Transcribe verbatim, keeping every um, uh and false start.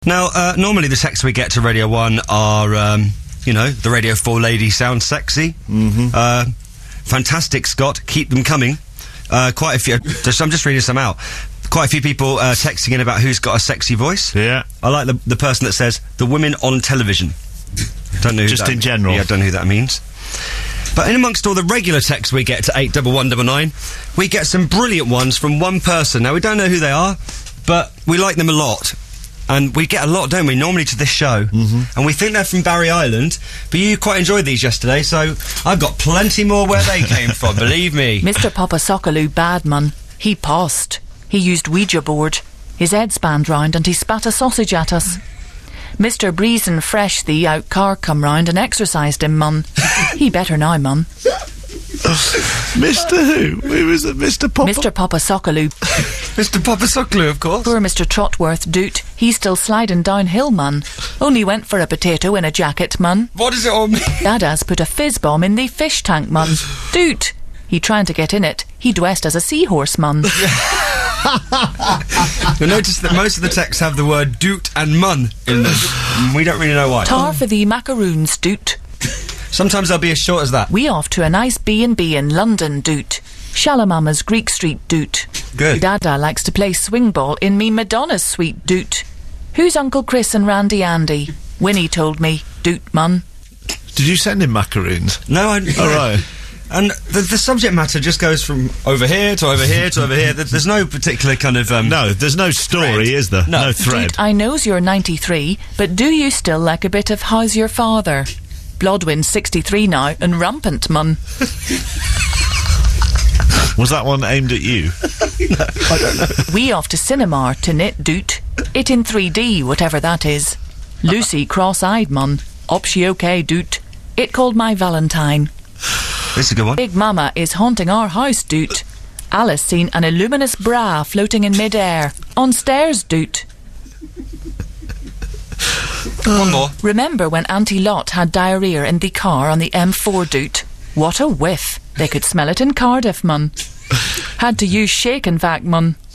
Now, uh, normally the texts we get to Radio one are, um, you know, the Radio four lady sounds sexy. Mm-hmm. Uh, fantastic, Scott. Keep them coming. Uh, quite a few. Just, I'm just reading some out. Quite a few people uh, texting in about who's got a sexy voice. Yeah. I like the the person that says the women on television. Don't know. Who Just that, in general. Yeah, I don't know who that means. But in amongst all the regular texts we get to eight double one double nine, we get some brilliant ones from one person. Now we don't know who they are, but we like them a lot. And we get a lot, don't we, normally to this show. Mm-hmm. And we think they're from Barry Island, but you quite enjoyed these yesterday, so I've got plenty more where they came from, believe me. Mister Papasokaloo Badman, he passed. He used Ouija board. His head spanned round and he spat a sausage at us. Mister Breezen Fresh the out car come round and exercised him, mun. He better now, mun. Mister who? Who was it? Mister Papa? Mister Papasokaloo. Mister Papasokaloo, of course. Poor Mister Trotworth Doot. He's still sliding downhill, mun. Only went for a potato in a jacket, mun. What does it all mean? Dada's put a fizz bomb in the fish tank, mun. Doot. He trying to get in it. He dressed as a seahorse, mun. You'll notice that most of the texts have the word doot and mun in them. We don't really know why. Tar for the macaroons, Doot. Sometimes they'll be as short as that. We off to a nice B and B in London, Doot. Shalamama's Greek Street, Doot. Good. Dada likes to play swing ball in me Madonna's suite, Doot. Who's Uncle Chris and Randy Andy? Winnie told me, Doot, mun. Did you send him macaroons? No, I... All right. And the, the subject matter just goes from over here to over here to over here. There- There's no particular kind of... Um, No, there's no story, Thread. is there? No. No thread. Doot, I knows you're ninety-three, but do you still like a bit of How's Your Father? Blodwin's sixty-three now and rampant, mun. Was that one aimed at you? I don't know. We off to cinema to knit, Doot. It in three D, whatever that is. Lucy cross-eyed, mun. Op she okay, Doot. It called my Valentine. This is a good one. Big Mama is haunting our house, Doot. Alice seen an illuminous bra floating in mid-air. On stairs, Doot. One more. Remember when Auntie Lot had diarrhea in the car on the M four, Doot? What a whiff. They could smell it in Cardiff, mun. Had to use shake and vac, mun.